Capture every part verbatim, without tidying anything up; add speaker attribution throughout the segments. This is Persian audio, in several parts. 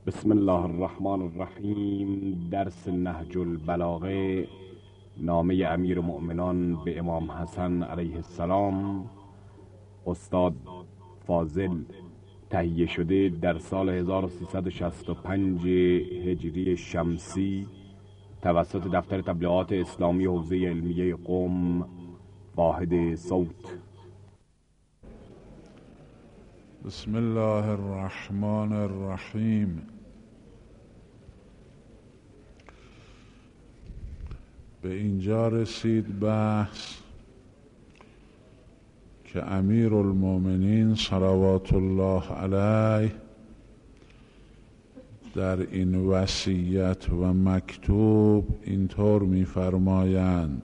Speaker 1: بسم الله الرحمن الرحیم. درس نهج البلاغه، نامه امیر المؤمنان به امام حسن علیه السلام، استاد فاضل، تهیه شده در سال هزار و سیصد و شصت و پنج هجری شمسی توسط دفتر تبلیغات اسلامی حوزه علمیه قم، واحد صوت.
Speaker 2: بسم الله الرحمن الرحیم. به اینجا رسید بحث که امیر المؤمنین صلوات الله علیه در این وصیت و مکتوب اینطور می‌فرمایند: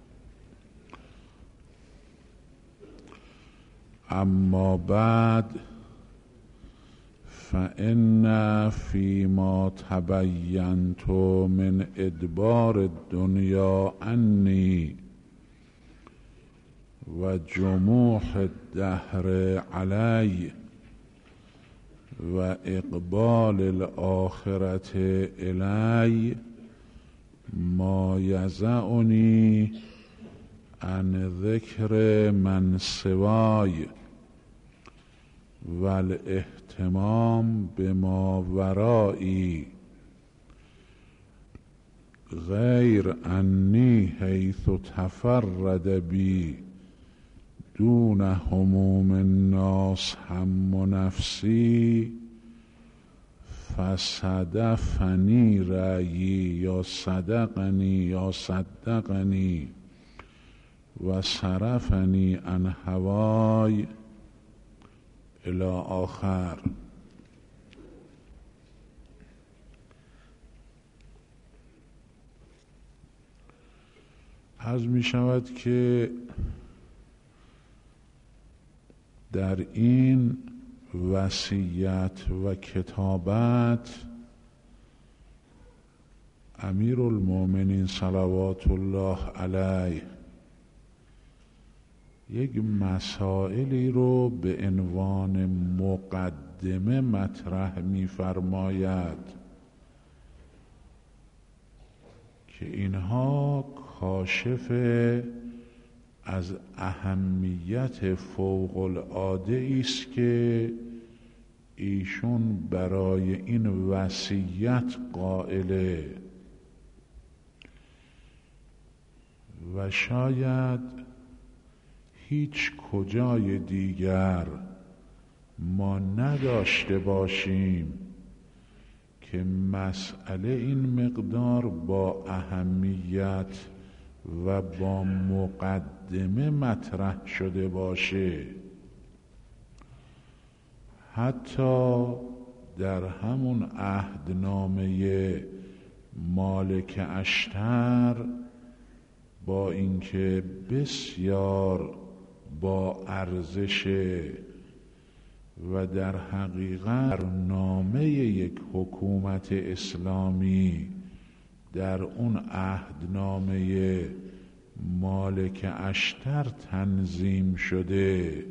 Speaker 2: اما بعد فإن فيما تبينت من ادبار الدنيا عني و جموح الدهر علي و اقبال الآخرة إلي ما يزعني عن ذکر من سوای والاهتمام بما ورایی غیر انی حیث تفرد بی دون هموم الناس هم نفسی فصدفنی رأیی یا صدقنی یا صدقنی و صرفنی عن هوای الی آخر. عرض می شود که در این وصیت و کتابت امیر المؤمنین صلوات الله علیه یک مسائلی رو به عنوان مقدمه مطرح می‌فرماید که اینها کاشف از اهمیت فوق العاده است که ایشون برای این وصیت قائله و شاید هیچ کجای دیگر ما نداشته باشیم که مسئله این مقدار با اهمیت و با مقدمه مطرح شده باشه. حتی در همون عهدنامه مالک اشتر با اینکه بسیار با ارزشه و در حقیقت نامه یک حکومت اسلامی در اون عهدنامه مالک اشتر تنظیم شده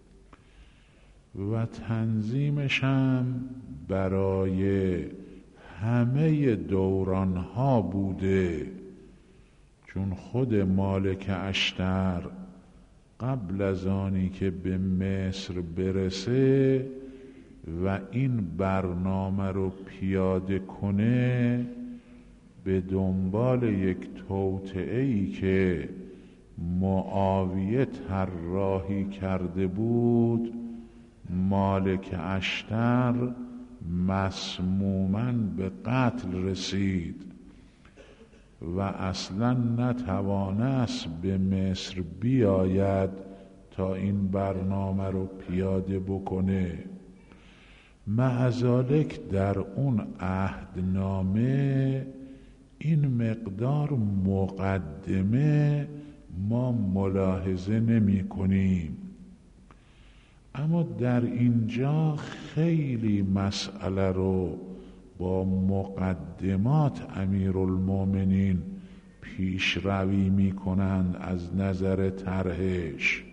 Speaker 2: و تنظیمش هم برای همه دورانها بوده، چون خود مالک اشتر قبل از آنی که به مصر برسه و این برنامه رو پیاده کنه به دنبال یک توطئه‌ای که معاویه طراحی کرده بود، مالک اشتر مسموماً به قتل رسید و اصلا نتوانست به مصر بیاید تا این برنامه رو پیاده بکنه. مع ذالک در اون عهدنامه این مقدار مقدمه ما ملاحظه نمی کنیم، اما در اینجا خیلی مسئله رو با مقدمات امیر المؤمنین پیش روی می کنند. از نظر طرحش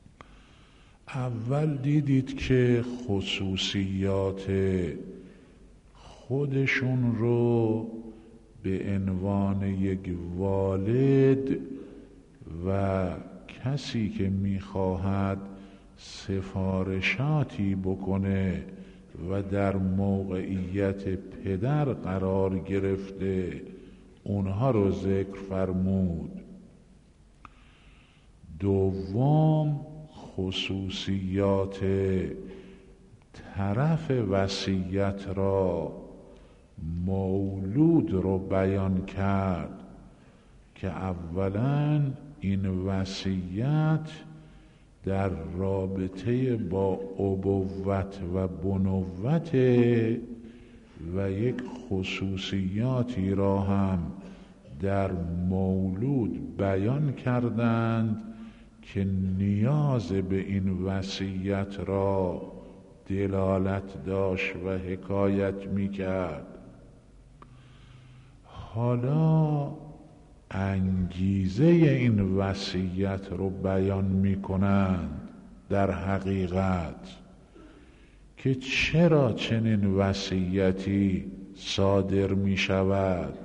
Speaker 2: اول دیدید که خصوصیات خودشون رو به عنوان یک والد و کسی که میخواهد سفارشاتی بکنه و در موقعیت پدر قرار گرفته اونها رو ذکر فرمود. دوم، خصوصیات طرف وصیت را، مولود رو بیان کرد که اولا این وصیت در رابطه با ابوت و بنوت و یک خصوصیاتی را هم در مولود بیان کردند که نیاز به این وصیت را دلالت داشت و حکایت میکرد. حالا انگیزه این وصیت رو بیان میکنند در حقیقت که چرا چنین وصیتی صادر میشود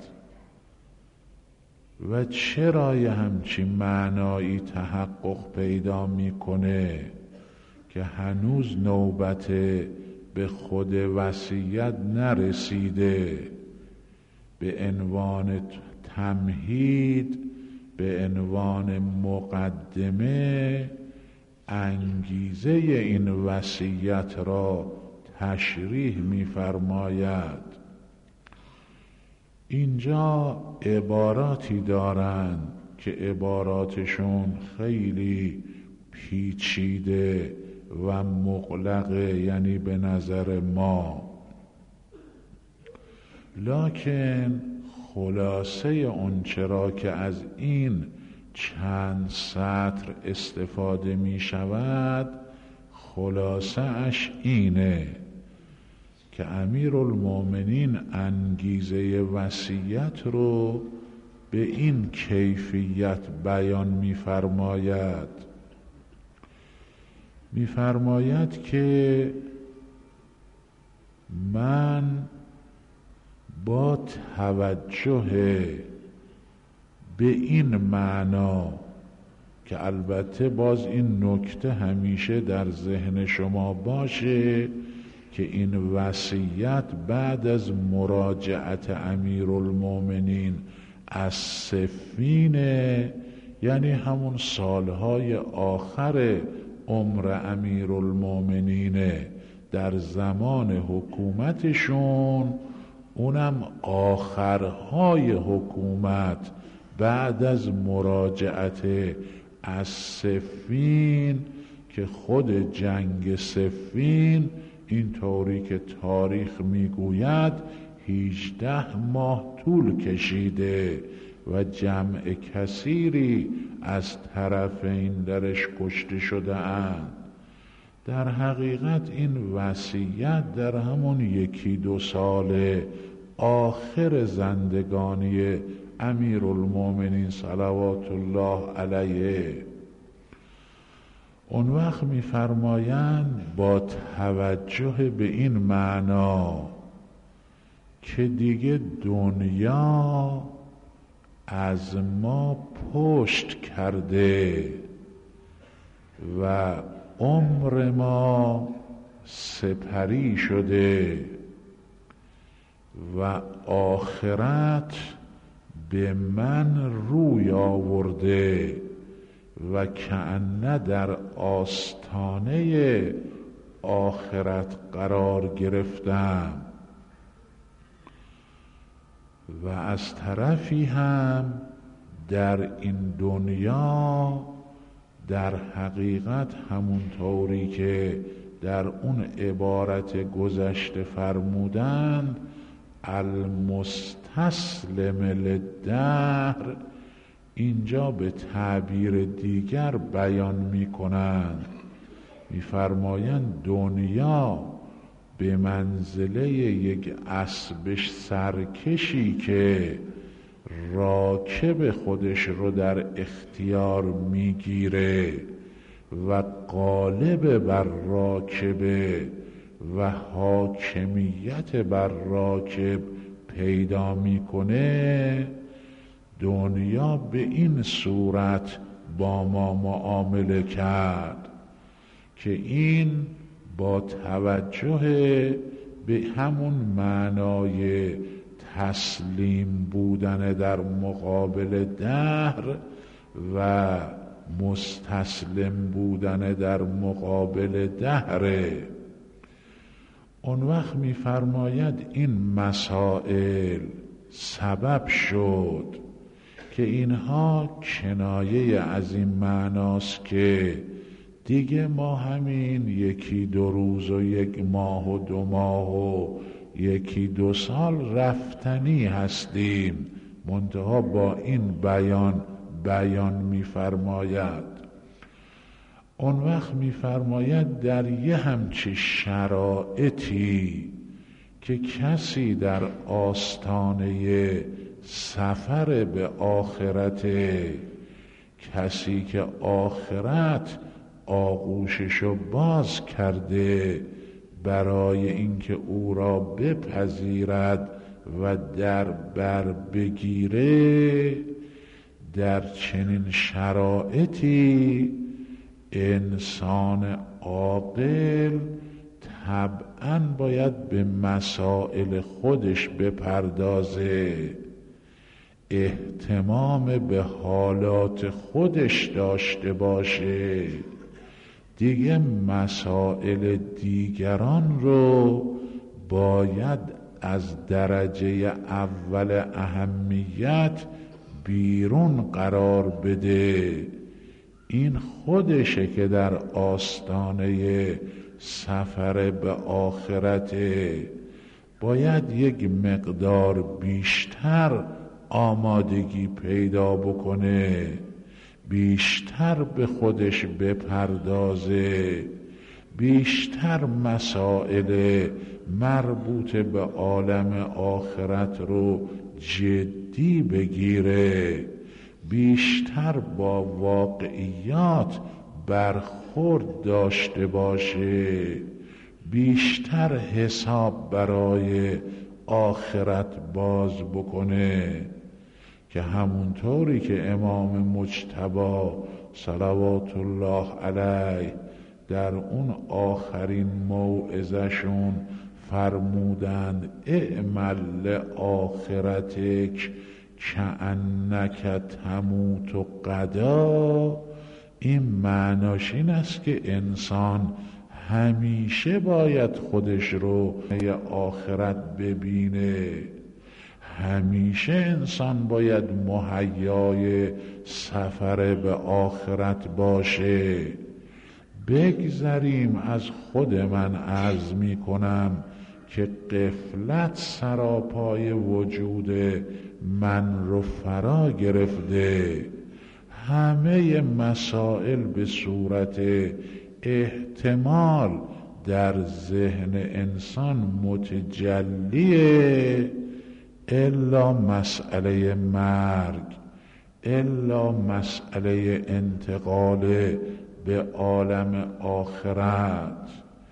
Speaker 2: و چرا یه همچین معنایی تحقق پیدا میکنه که هنوز نوبت به خود وصیت نرسیده. به عنوان تمهید، به عنوان مقدمه انگیزه این وصیت را تشریح می‌فرماید. اینجا عباراتی دارند که عباراتشون خیلی پیچیده و مغلقه، یعنی به نظر ما، لکن خلاصه اون چرا که از این چند سطر استفاده می شود، خلاصه اش اینه که امیرالمومنین انگیزه وصیت رو به این کیفیت بیان می فرماید می فرماید که من با توجه به این معنا که البته باز این نکته همیشه در ذهن شما باشه که این وصیت بعد از مراجعت امیرالمومنین از صفین، یعنی همون سالهای آخر عمر امیرالمومنینه، در زمان حکومتشون، اونم آخرهای حکومت بعد از مراجعت از صفین، که خود جنگ صفین اینطوری که تاریخ میگوید هجده ماه طول کشیده و جمع کثیری از طرفین درش کشته شده اند. در حقیقت این وصیت در همون یکی دو سال آخر زندگانی امیرالمومنین صلوات الله علیه، اون وقت می‌فرمایند با توجه به این معنا که دیگه دنیا از ما پشت کرده و عمر ما سپری شده و آخرت به من روی آورده و کأنه در آستانه آخرت قرار گرفتم، و از طرفی هم در این دنیا در حقیقت همونطوری که در اون عبارت گذشته فرمودند المستسلم للدهر، اینجا به تعبیر دیگر بیان می کنند، می فرمایند دنیا به منزله یک اسب سرکشی که راکب خودش رو در اختیار میگیره و غالب بر راکبه و حاکمیت بر راکب پیدا میکنه، دنیا به این صورت با ما معامله کرد که این با توجه به همون معنای تسلیم بودن در مقابل دهر و مستسلم بودن در مقابل دهره. اون وقت می‌فرماید این مسائل سبب شد که اینها کنایه از این معناست که دیگه ما همین یکی دو روز و یک ماه و دو ماه و یکی دو سال رفتنی هستیم. منتها با این بیان بیان می‌فرماید. اون وقت می‌فرماید در یه همچه شرایطی که کسی در آستانه سفر به آخرت، کسی که آخرت آغوششو باز کرده برای اینکه او را بپذیرد و در بر بگیره، در چنین شرایطی انسان عاقل طبعاً باید به مسائل خودش بپردازه، اهتمام به حالات خودش داشته باشه، دیگه مسائل دیگران رو باید از درجه اول اهمیت بیرون قرار بده. این خودشه که در آستانه سفر به آخرت باید یک مقدار بیشتر آمادگی پیدا بکنه، بیشتر به خودش بپردازه، بیشتر مسائل مربوط به عالم آخرت رو جدی بگیره، بیشتر با واقعیات برخورد داشته باشه، بیشتر حساب برای آخرت باز بکنه، که همونطوری که امام مجتبی صلوات الله علیه در اون آخرین موعظه‌شون فرمودند اعمل لآخرتک کأنک تموت غدا، این معناش این است که انسان همیشه باید خودش رو به آخرت ببینه، همیشه انسان باید مهیای سفر به آخرت باشه. بگذریم از خود من عرض می کنم که غفلت سراپای وجود من رو فرا گرفته، همه مسائل به صورت احتمال در ذهن انسان متجلیه، الا مسئله مرگ، الا مسئله انتقال به عالم آخرت.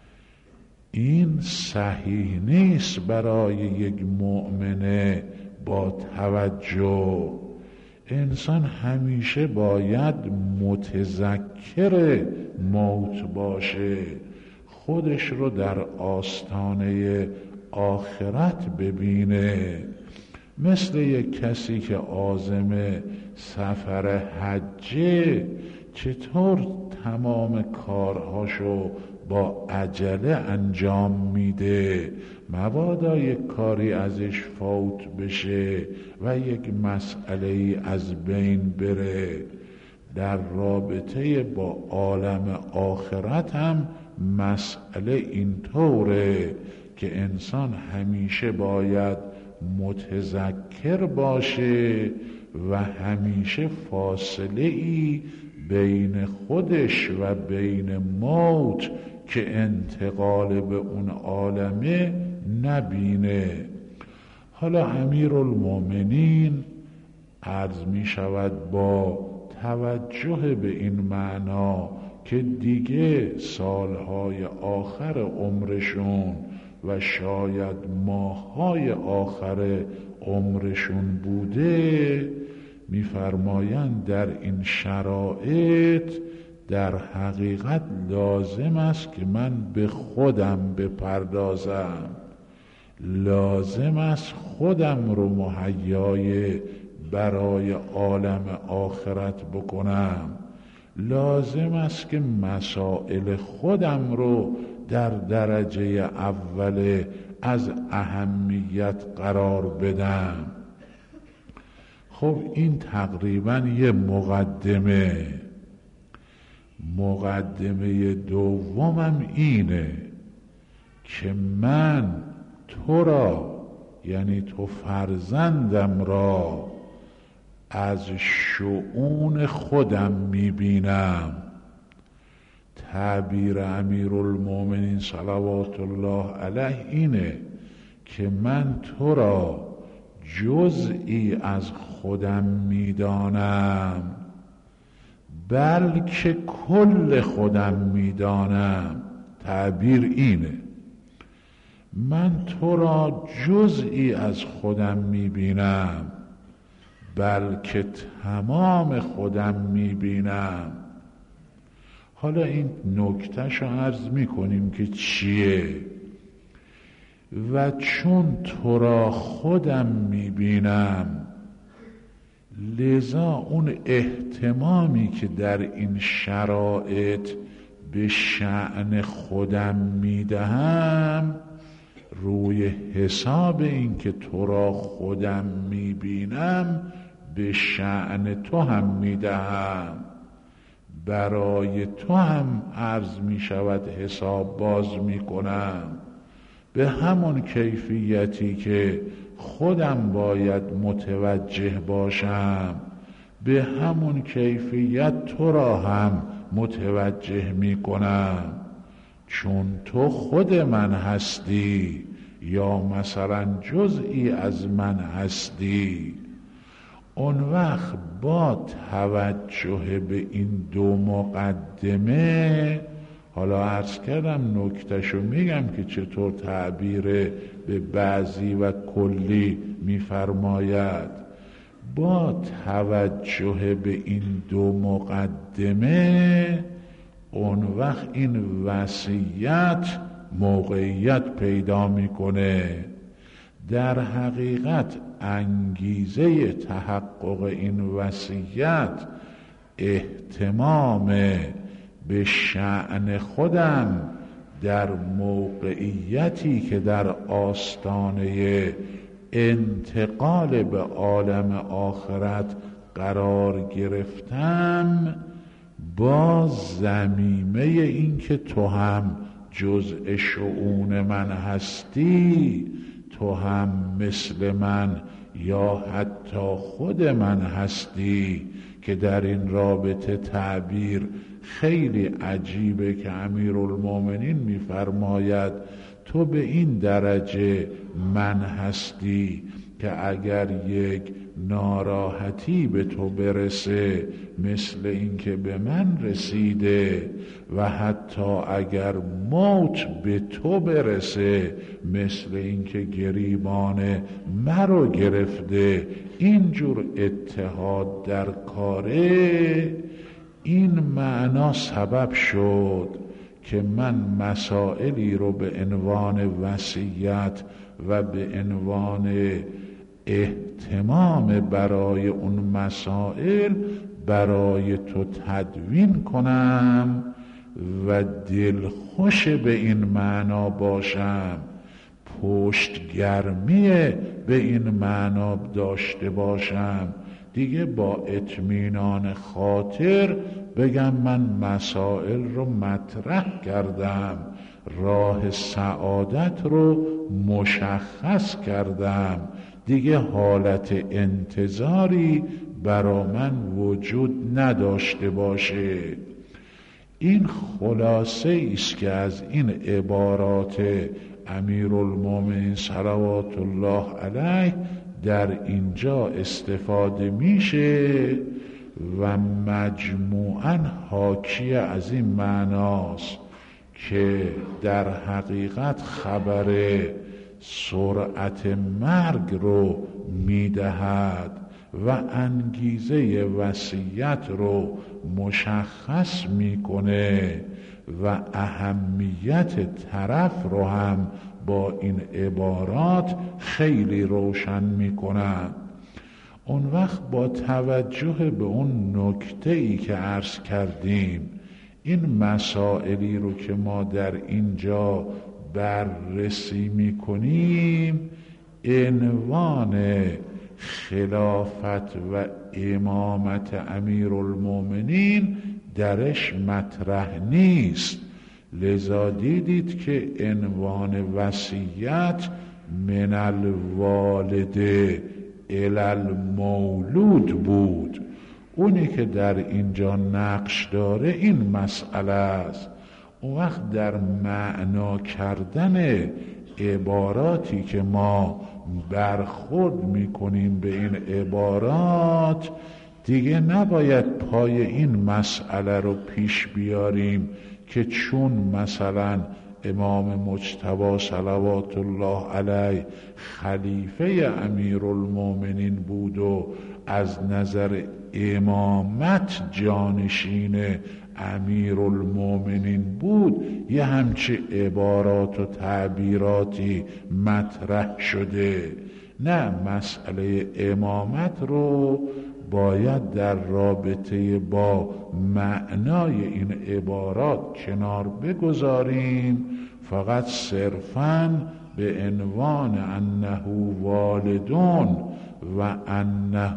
Speaker 2: این صحیح نیست برای یک مؤمن با توجه. انسان همیشه باید متذکر موت باشه، خودش رو در آستانه آخرت ببینه، مثل یک کسی که عازم سفر حجه چطور تمام کارهاشو با عجله انجام میده، مبادا یک کاری ازش فوت بشه و یک مسئله از بین بره. در رابطه با عالم آخرت هم مسئله اینطوره که انسان همیشه باید متذکر باشه و همیشه فاصله ای بین خودش و بین موت که انتقال به اون عالمه نبینه. حالا امیرالمومنین عرض می شود با توجه به این معنا که دیگه سالهای آخر عمرشون و شاید ماههای آخر عمرشون بوده، می‌فرمایند در این شرایط در حقیقت لازم است که من به خودم بپردازم، لازم است خودم رو مهیای برای عالم آخرت بکنم، لازم است که مسائل خودم رو در درجه اول از اهمیت قرار بدم. خب این تقریبا یه مقدمه. مقدمه دومم اینه که من تو را، یعنی تو فرزندم را، از شؤون خودم میبینم. تعبیر امیرالمومنین صلوات الله علیه اینه که من تو را جزئی از خودم میدانم، بلکه کل خودم میدانم. تعبیر اینه، من تو را جزئی از خودم میبینم، بلکه تمام خودم میبینم. حالا این نکتهشو عرض میکنیم که چیه. و چون تو را خودم میبینم، لذا اون اهتمامی که در این شرایط به شأن خودم میدهم، روی حساب این که تو را خودم میبینم به شأن تو هم میدهم، برای تو هم عرض میشود حساب باز میکنم. به همون کیفیتی که خودم باید متوجه باشم، به همون کیفیت تو را هم متوجه میکنم. چون تو خود من هستی یا مثلا جزئی از من هستی، اون وقت با توجه به این دو مقدمه، حالا عرض کردم نکتهشو میگم که چطور تعبیر به بعضی و کلی میفرماید، با توجه به این دو مقدمه اون وقت این وصیت موقعیت پیدا میکنه. در حقیقت انگیزه تحقق این وصیت اهتمام به شأن خودم در موقعیتی که در آستانه انتقال به عالم آخرت قرار گرفتم، با ضمیمه این که تو هم جزء شؤون من هستی، تو هم مثل من یا حتی خود من هستی، که در این رابطه تعبیر خیلی عجیبه که امیرالمومنین میفرماید تو به این درجه من هستی که اگر یک ناراحتی به تو برسه مثل این که به من رسیده، و حتی اگر موت به تو برسه مثل این که گریبان مرا گرفته. اینجور اتحاد در کاره، این معنا سبب شد که من مسائلی رو به عنوان وصیت و به عنوان اهتمام برای اون مسائل برای تو تدوین کنم و دلخوش به این معنا باشم، پشت گرمی به این معنا داشته باشم، دیگه با اطمینان خاطر بگم من مسائل رو مطرح کردم، راه سعادت رو مشخص کردم، دیگه حالت انتظاری برا من وجود نداشته باشه. این خلاصه است که از این عبارات امیرالمومنین صلوات الله علیه در اینجا استفاده میشه و مجموعاً حاکی از این معناست که در حقیقت خبر سرعت مرگ رو میدهد و انگیزه وصیت رو مشخص میکنه و اهمیت طرف رو هم با این عبارات خیلی روشن میکنن. اون وقت با توجه به اون نکته‌ای که عرض کردیم، این مسائلی رو که ما در اینجا بررسی میکنیم، عنوان خلافت و امامت امیرالمومنین درش مطرح نیست. لذا دیدید که عنوان وصیت من الوالد الی المولود بود. اونی که در اینجا نقش داره این مسئله است. اون وقت در معنا کردن عباراتی که ما برخورد میکنیم به این عبارات، دیگه نباید پای این مسئله رو پیش بیاریم که چون مثلا امام مجتبی صلوات الله علیه خلیفه امیرالمومنین بود و از نظر امامت جانشین امیرالمومنین بود، یه همچه عبارات و تعبیراتی مطرح شده. نه، مسئله امامت رو باید در رابطه با معنای این عبارات کنار بگذاریم، فقط صرفاً به عنوان انه والدون و انه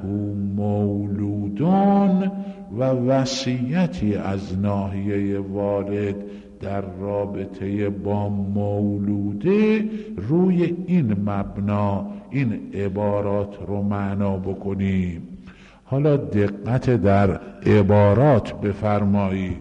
Speaker 2: مولودون و وصیتی از ناحیه والد در رابطه با مولوده روی این مبنا این عبارات رو معنا بکنیم. حالا دقت در عبارات بفرمایید.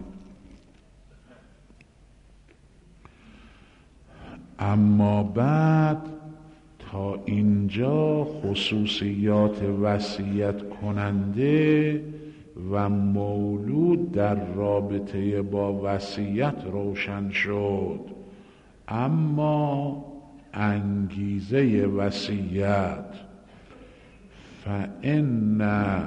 Speaker 2: اما بعد تا اینجا خصوصیات وصیت کننده و مولود در رابطه با وصیت روشن شد. اما انگیزه وصیت، فإن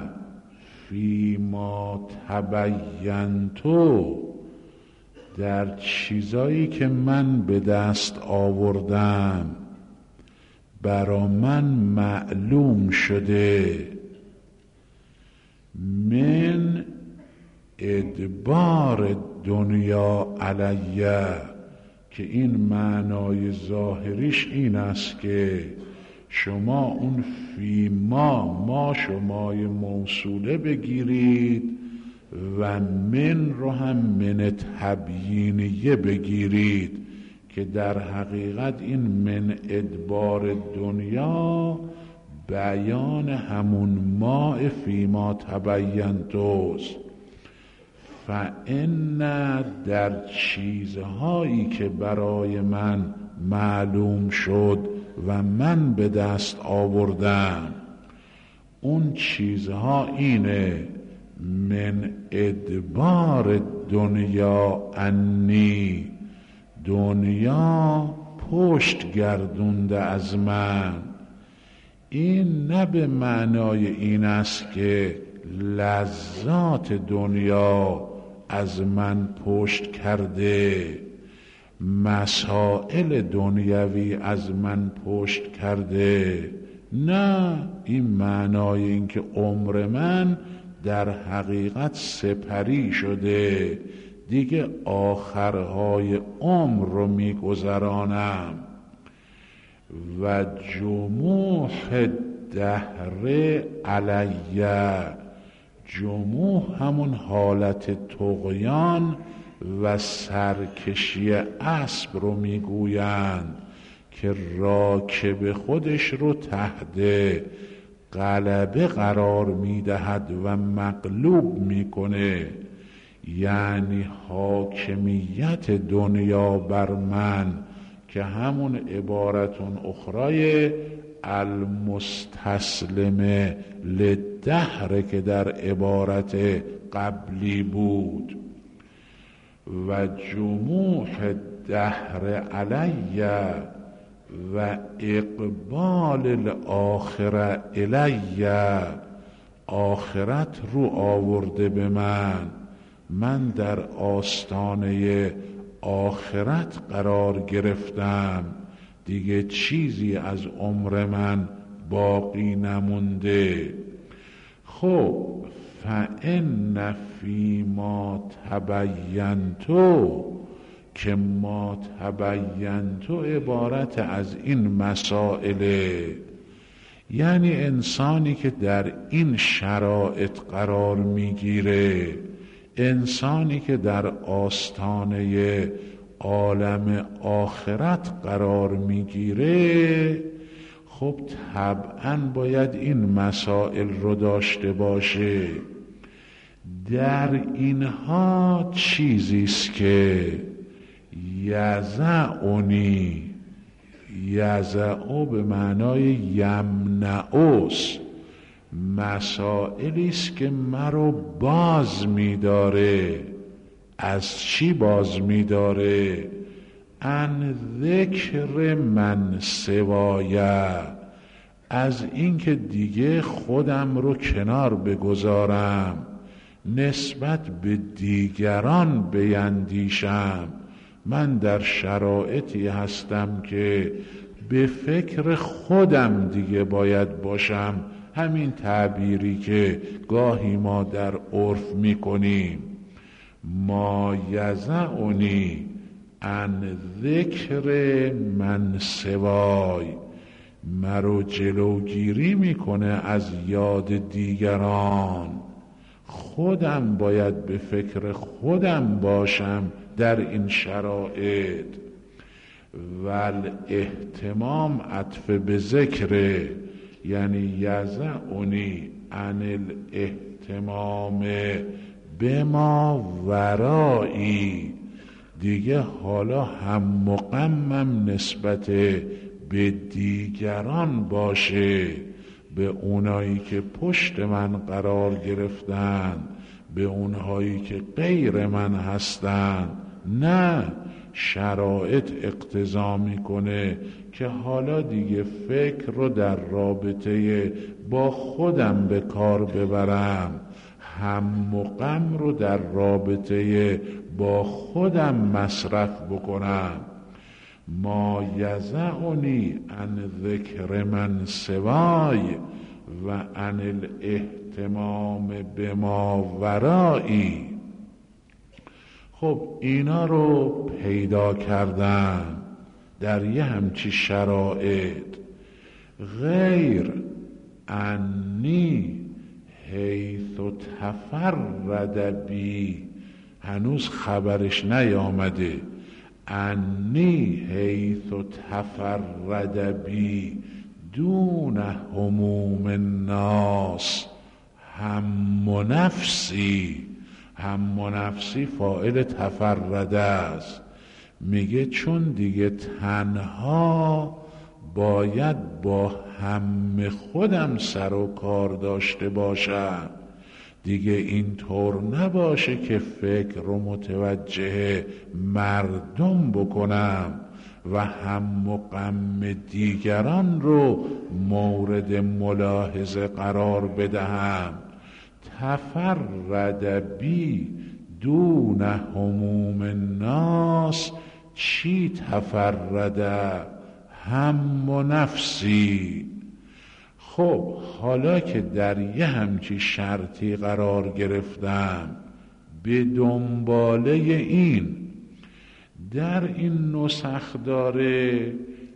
Speaker 2: فیما تبینتو، در چیزایی که من به دست آوردم برا من معلوم شده، من ادبار دنیا علیه، که این معنای ظاهریش این است که شما اون فی ما ما شمای موصوله بگیرید و من رو هم من تبیینیه بگیرید که در حقیقت این من ادبار دنیا بیان همون ما فی ما تبینتوست. فإن در چیزهایی که برای من معلوم شد و من به دست آوردم، اون چیزها اینه: من ادبار دنیا انی، دنیا پشت گردونده از من. این نه به معنای این است که لذات دنیا از من پشت کرده، مسائل دنیوی از من پشت کرده. نه، این معنای این که عمر من در حقیقت سپری شده، دیگه آخرهای عمر رو میگذرانم. و جموح دهر علیه، جموح همون حالت طغیان و سرکشی اسب رو میگویند که راکب خودش رو تحت غلبه قرار میدهد و مغلوب میکنه، یعنی حاکمیت دنیا بر من، که همون عبارتون اخرای المستسلم للدهر که در عبارت قبلی بود و جموع دهر علی و اقبال الاخره الی، آخرت رو آورده به من، من در آستانه آخرت قرار گرفتم، دیگه چیزی از عمر من باقی نمونده. خب فإن فیما تبینتو، که ما تبینتو عبارت از این مسائله، یعنی انسانی که در این شرایط قرار میگیره، انسانی که در آستانه عالم آخرت قرار میگیره، خب طبعاً باید این مسائل رو داشته باشه. در اینها چیزیست که یزعنی، یزع به معنای یمنعوس، مسائلیست که مرا باز می‌داره. از چی باز می‌داره؟ ان ذکر من سوایه، از اینکه دیگه خودم رو کنار بگذارم، نسبت به دیگران بیندیشم. من در شرایطی هستم که به فکر خودم دیگه باید باشم، همین تعبیری که گاهی ما در عرف میکنیم، ما یزعنی ان ذکر من سوای، مرو جلوگیری میکنه از یاد دیگران، خودم باید به فکر خودم باشم در این شرایط. ول اهتمام عطف به ذکره، یعنی یزعنی عن الاهتمام بما ورایی، دیگه حالا هم مقمم نسبت به دیگران باشه، به اونایی که پشت من قرار گرفتن، به اونهایی که غیر من هستن. نه، شرایط اقتضا میکنه که حالا دیگه فکر رو در رابطه با خودم به کار ببرم، هم و غم رو در رابطه با خودم مصرف بکنم. ما یزعنی عن ذکر من سوای و عن الاهتمام بما ورایی. خب اینا رو پیدا کردم در یه همچی شرایط. غیر انی حیث تفرد بی، هنوز خبرش نیامده، انی حیث تفرد بی دون هموم الناس هم نفسی. هم نفسی فاعل تفرده است. میگه چون دیگه تنها باید با هم خودم سر و کار داشته باشم، دیگه اینطور نباشه که فکر رو متوجه مردم بکنم و هم و غم دیگران رو مورد ملاحظه قرار بدهم. تفرد بی دون هموم الناس، چی تفرده؟ هم و نفسی. خب حالا که در یه همچی شرطی قرار گرفتم، به دنباله این در این نسخ داره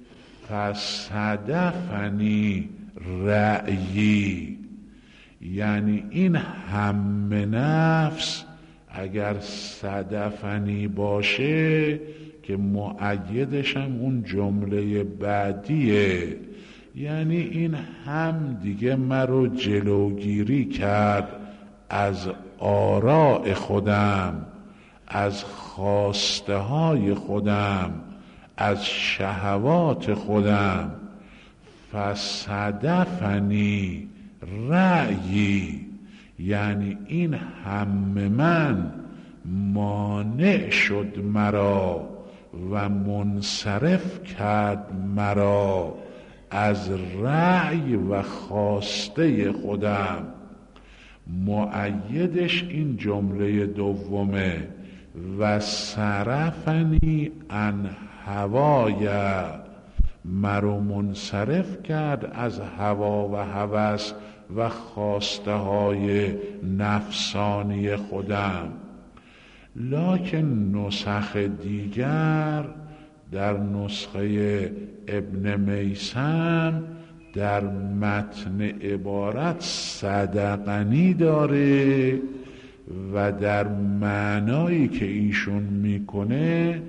Speaker 2: فصدفنی رأیی، یعنی این هم نفس اگر صدفنی باشه که مؤیدش هم اون جمله بعدیه، یعنی این هم دیگه مرا جلوگیری کرد از آراء خودم، از خواسته های خودم، از شهوات خودم. فصدفنی رأیی، یعنی این هم من مانع شد مرا و منصرف کرد مرا از رأی و خواسته خودم. مؤیدش این جمله دومه، و صرفنی عن هوای، مرا منصرف کرد از هوا و هوس و خواسته های نفسانی خودم. لکن نسخ دیگر، در نسخه ابن میثم در متن عبارت صدقنی داره و در معنایی که ایشون میکنه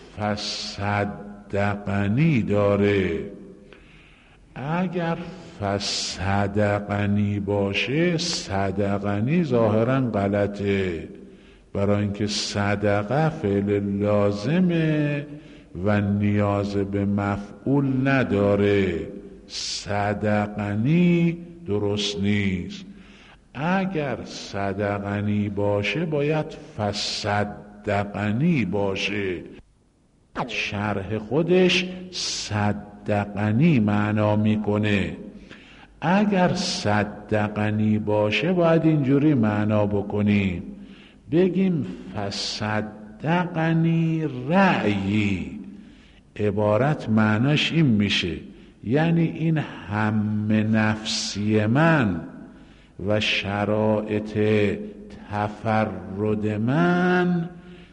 Speaker 2: فصدقنی داره. اگر فصدقنی باشه صدقنی ظاهرا غلطه، برای اینکه صدقه فعل لازمه و نیاز به مفعول نداره. صدقنی درست نیست. اگر صدقنی باشه باید فصدقنی باشه. شرح خودش صدقنی معنا میکنه. اگر صدقنی باشه باید اینجوری معنا بکنیم، بگیم فصدقنی رأیی. عبارت معناش این میشه، یعنی این هم نفسی من و شرایط تفرد من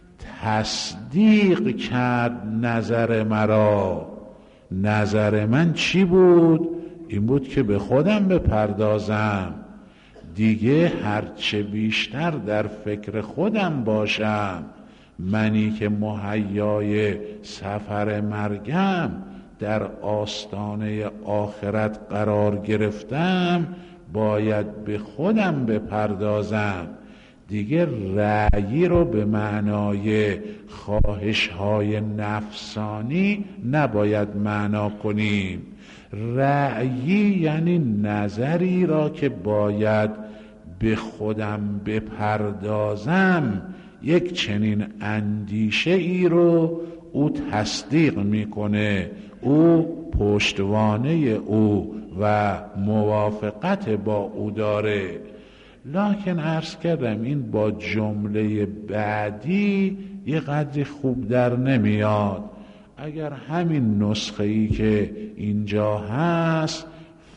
Speaker 2: تصدیق کرد نظر مرا. نظر من چی بود؟ این بود که به خودم بپردازم دیگه، هرچه بیشتر در فکر خودم باشم. منی که مهیای سفر مرگم، در آستانه آخرت قرار گرفتم، باید به خودم بپردازم دیگه. رأیی رو به معنای خواهش‌های نفسانی نباید معنا کنیم. رأیی یعنی نظری را که باید به خودم بپردازم. یک چنین اندیشه ای رو او تصدیق میکنه، او پشتوانه او و موافقت با او داره. لکن عرض کردم این با جمله بعدی یه قدری خوب در نمیاد. اگر همین نسخه ای که اینجا هست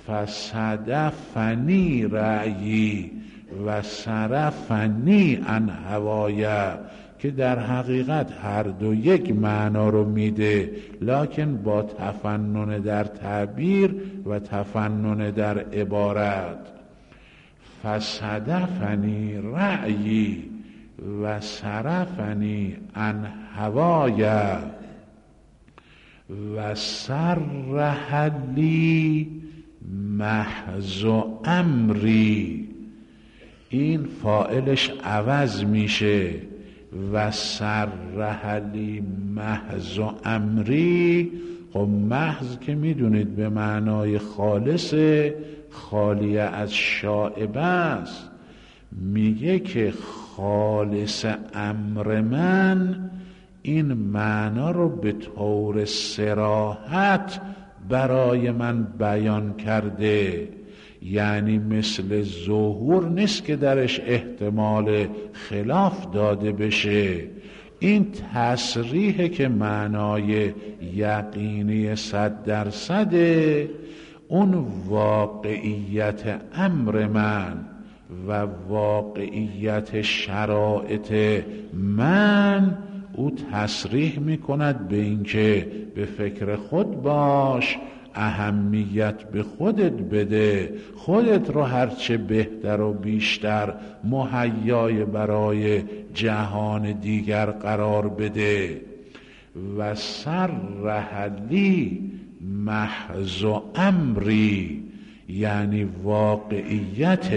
Speaker 2: فصدفنی رأیی و صرفنی عن هوای، که در حقیقت هر دو یک معنا رو میده، لکن با تفنن در تعبیر و تفنن در عبارت. فصدفنی رأیی و صرفنی عن هوای و سرح لی محض امری. این فاعلش عوض میشه، و سرح لی محض امری. خب محض که میدونید به معنای خالص، خالیه از شائبه است. میگه که خالص امر من این معنا رو به طور صراحت برای من بیان کرده، یعنی مثل ظهور نیست که درش احتمال خلاف داده بشه. این تصریحه که معنای یقینی صد درصده. اون واقعیت امر من و واقعیت شرایط من او تصریح میکند به این که به فکر خود باش، اهمیت به خودت بده، خودت رو هرچه بهتر و بیشتر مهیای برای جهان دیگر قرار بده. و سرح لی محض امری، یعنی واقعیت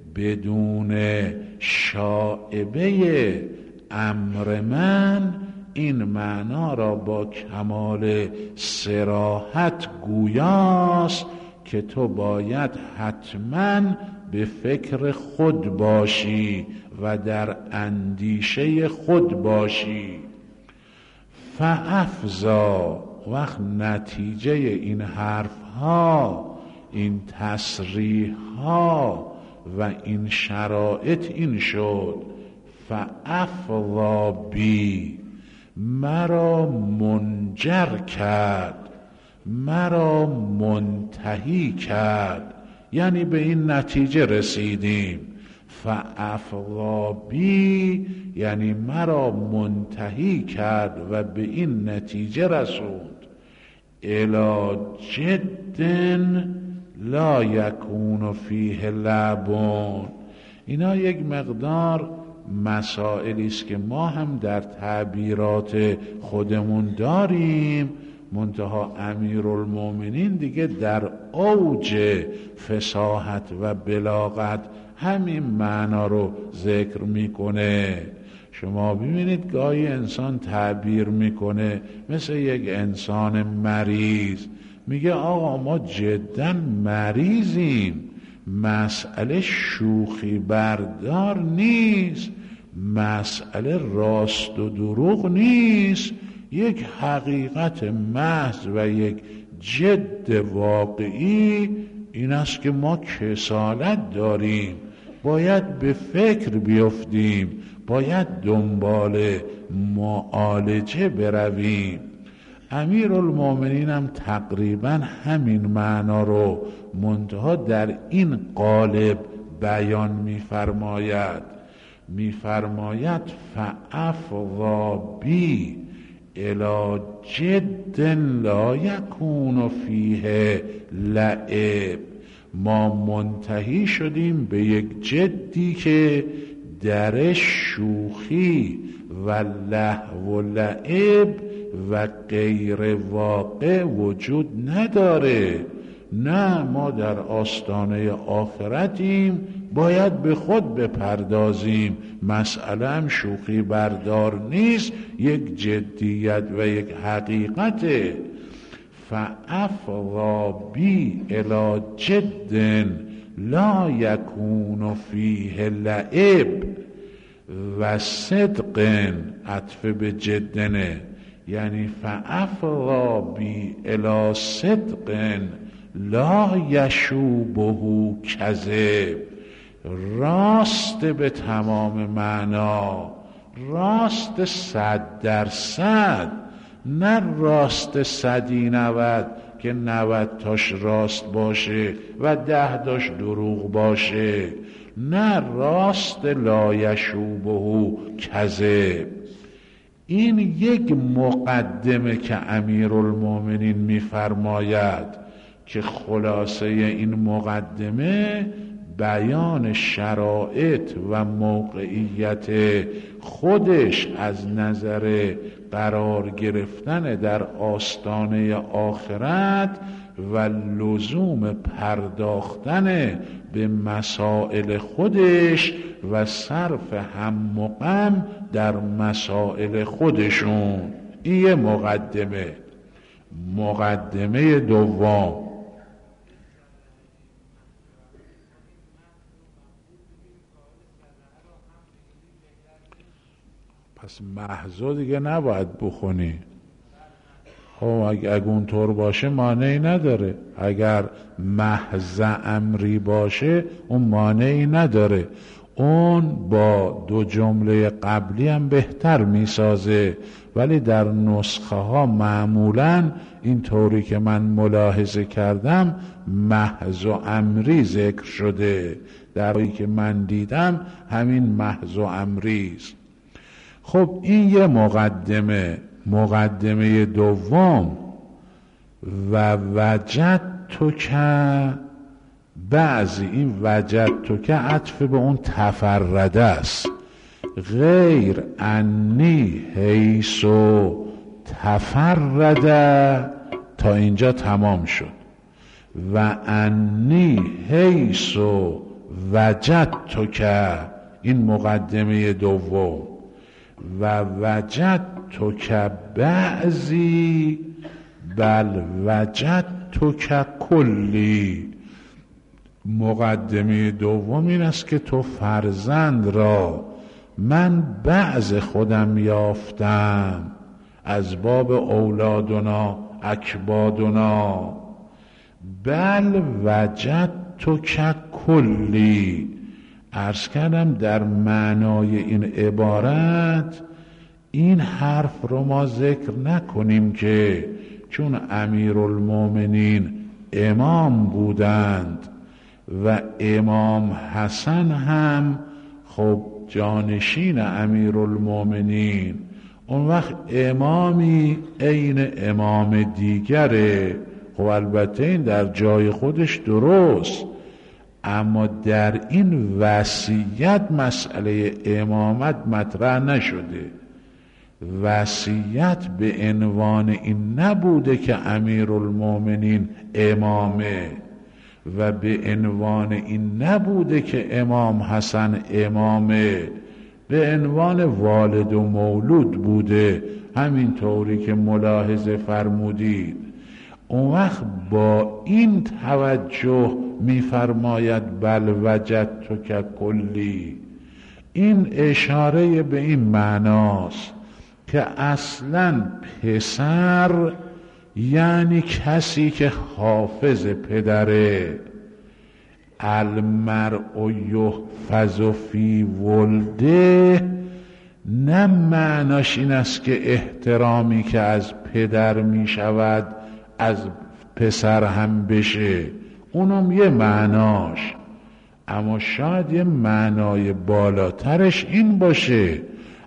Speaker 2: بدون شائبه امر من، این معنا را با کمال صراحت گویاست که تو باید حتما به فکر خود باشی و در اندیشه خود باشی. فافزا، وقت نتیجه این حرف ها، این تصریح ها و این شرایط این شد: فافضا بی، مرا منجر کرد، مرا منتهی کرد، یعنی به این نتیجه رسیدیم. فافضا بی یعنی مرا منتهی کرد و به این نتیجه رسوند: الی جد لا یکون فیه لعب. اینا یک مقدار مسائلی است که ما هم در تعبیرات خودمون داریم، منتها امیرالمومنین دیگه در اوج فصاحت و بلاغت همین معنا رو ذکر میکنه. شما ببینید گاهی انسان تعبیر میکنه مثل یک انسان مریض، میگه آقا ما جدا مریضیم، مسئله شوخی بردار نیست، مسئله راست و دروغ نیست، یک حقیقت محض و یک جد واقعی این است که ما کسالت داریم، باید به فکر بیفتیم، باید دنبال معالجه برویم. امیرالمومنین هم تقریبا همین معنا رو منتها در این قالب بیان می‌فرماید. می‌فرماید فافضا بی الی جد لا یکون فیه لعب. ما منتهی شدیم به یک جدی که در شوخی و لهو و لعب و غیر واقع وجود نداره. نه، ما در آستانه آخرتیم، باید به خود بپردازیم، مسئله هم شوخی بردار نیست، یک جدیت و یک حقیقته. فافضا بی الی جد لا یکون فیه لعب و صدق، عطف به جدنه، یعنی فافضا بی الی صدق لا یشوبه کذب، راست به تمام معنا، راست صد درصد، نه راست صدی نود که نود تاش راست باشه و ده تاش دروغ باشه، نه راست لا یشوبه کذب. این یک مقدمه که امیرالمومنین میفرماید که خلاصه این مقدمه بیان شرایط و موقعیت خودش از نظر قرار گرفتن در آستانه آخرت و لزوم پرداختن به مسائل خودش و صرف هم و غم در مسائل خودشون. این یه مقدمه. مقدمه دوم: پس محضا دیگه نباید بخونی. خب اگه اونطور باشه مانعی نداره، اگر محض امری باشه اون مانعی نداره، اون با دو جمله قبلی هم بهتر میسازه، ولی در نسخه ها معمولا این طوری که من ملاحظه کردم محض و امری ذکر شده، در حالی که من دیدم همین محض و امری است. خب این یه مقدمه. مقدمه دوم: و وجد تو که، بعضی این وجد تو که عطف به اون تفرده است، غیر انی حیثو تفرده تا اینجا تمام شد، و انی حیثو وجد تو که، این مقدمه دوم، و وجد وجدتک بعضی بل وجدتک کلی. مقدمه دوم این است که تو فرزند را من بعض خودم یافتم، از باب اولادنا اکبادنا. بل وجدتک کلی. عرض کردم در معنای این عبارت این حرف رو ما ذکر نکنیم که چون امیرالمومنین امام بودند و امام حسن هم خب جانشین امیرالمومنین، اون وقت امامی عین امام دیگره. خب البته این در جای خودش درست، اما در این وصیت مسئله امامت مطرح نشده. وصیت به عنوان این نبوده که امیرالمومنین امامه و به عنوان این نبوده که امام حسن امامه، به عنوان والد و مولود بوده، همین طوری که ملاحظه فرمودید. اون وقت با این توجه میفرماید بل وجدتک کلی. این اشاره به این معناست که اصلا پسر یعنی کسی که حافظ پدره. المرء یحفظ فی ولده، نه معناش این است که احترامی که از پدر می شود از پسر هم بشه، اونم یه معناش، اما شاید یه معنای بالاترش این باشه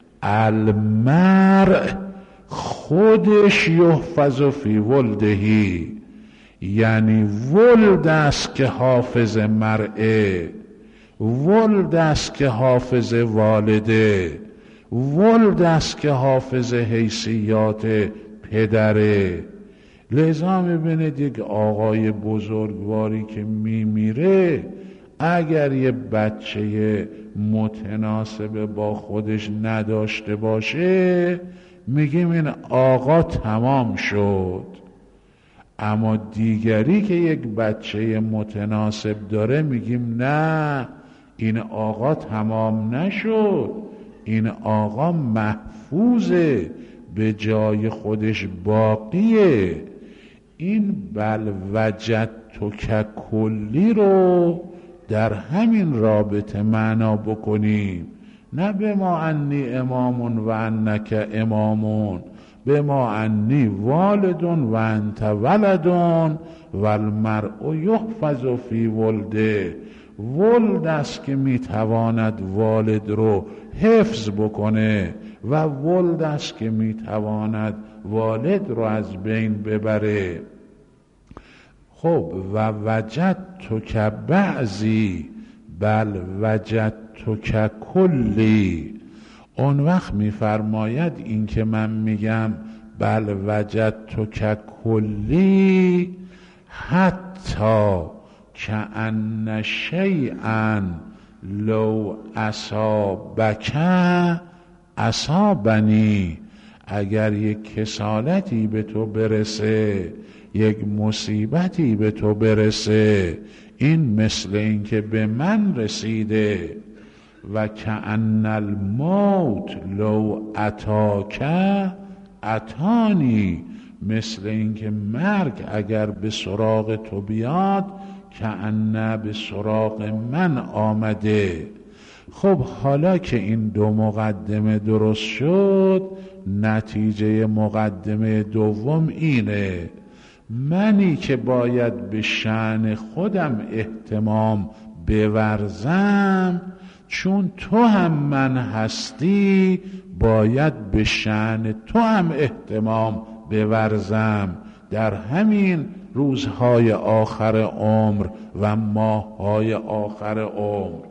Speaker 2: المرء خودش یحفظ فی ولدهی، یعنی ولد است که حافظ مرعه، ولد است که حافظ والده، ولد است که حافظ حیثیات پدره. لذا میبینید یک آقای بزرگواری که میمیره اگر یه بچه متناسب با خودش نداشته باشه میگیم این آقا تمام شد. اما دیگری که یک بچه متناسب داره میگیم نه، این آقا تمام نشد، این آقا محفوظه، به جای خودش باقیه. این بل وجدتک کلی رو در همین رابطه معنا بکنیم، نه به ما انی امامون و انک امامون، به ما انی والدون و انت ولدون و المرء یحفظ فی ولده. ولد است که میتواند والد رو حفظ بکنه و ولد است که میتواند والد رو از بین ببره. خب و وجدتک بعضی بل وجدتک کلی. اون وقت میفرماید این که من میگم بل وجدتک کلی، حتی کأن شیئا لو اصابک اصابنی. اگر یک کسالتی به تو برسه، یک مصیبتی به تو برسه، این مثل این که به من رسیده. و کأن الموت لو اتاک اتانی، مثل این که مرگ اگر به سراغ تو بیاد کأن به سراغ من آمده. خب حالا که این دو مقدمه درست شد، نتیجه مقدمه دوم اینه: منی که باید به شأن خودم اهتمام بورزم، چون تو هم من هستی باید به شأن تو هم احتمام بورزم در همین روزهای آخر عمر و ماههای آخر عمر.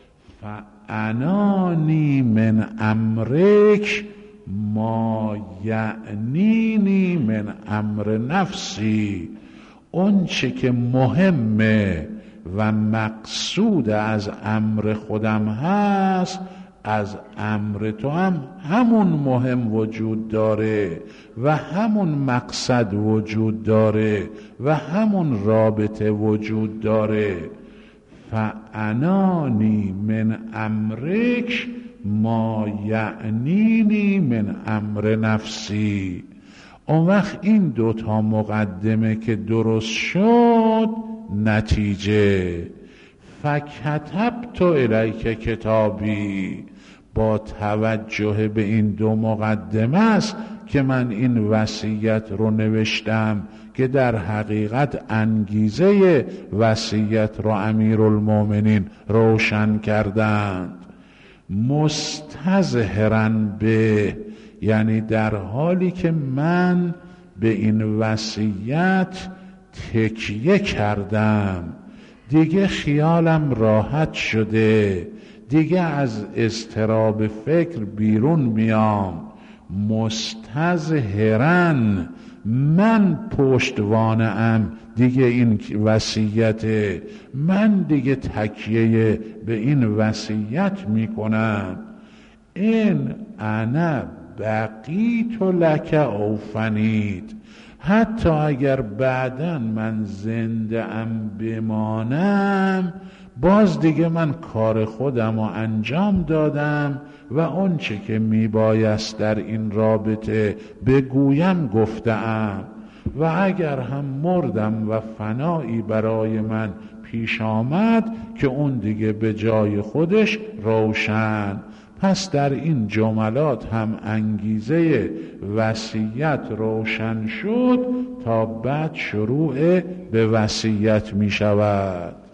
Speaker 2: فعنانی من امرک ما یعنینی من امر نفسی. اون چه که مهمه و مقصود از امر خودم هست از امر تو هم همون مهم وجود داره و همون مقصد وجود داره و همون رابطه وجود داره. فعنانی من امرک ما یعنینی من امر نفسی. اون وقت این دوتا مقدمه که درست شد، نتیجه فکتبت الیک کتابی، با توجه به این دو مقدمه است که من این وصیت رو نوشتم که در حقیقت انگیزه وصیت رو امیرالمومنین روشن کردند. مستظهرا به، یعنی در حالی که من به این وصیت تکیه کردم، دیگه خیالم راحت شده، دیگه از اضطراب فکر بیرون میام. مستظهرا، من پشتوانم دیگه این وصیت، من دیگه تکیه به این وصیت میکنم. این انا بقیت لک او فنید، حتی اگر بعداً من زنده ام بمانم، باز دیگه من کار خودم رو انجام دادم و اون چه که میبایست در این رابطه بگویم گفتم. و اگر هم مردم و فنایی برای من پیش آمد که اون دیگه به جای خودش روشن. پس در این جملات هم انگیزه وصیت روشن شد تا بعد شروع به وصیت می شود.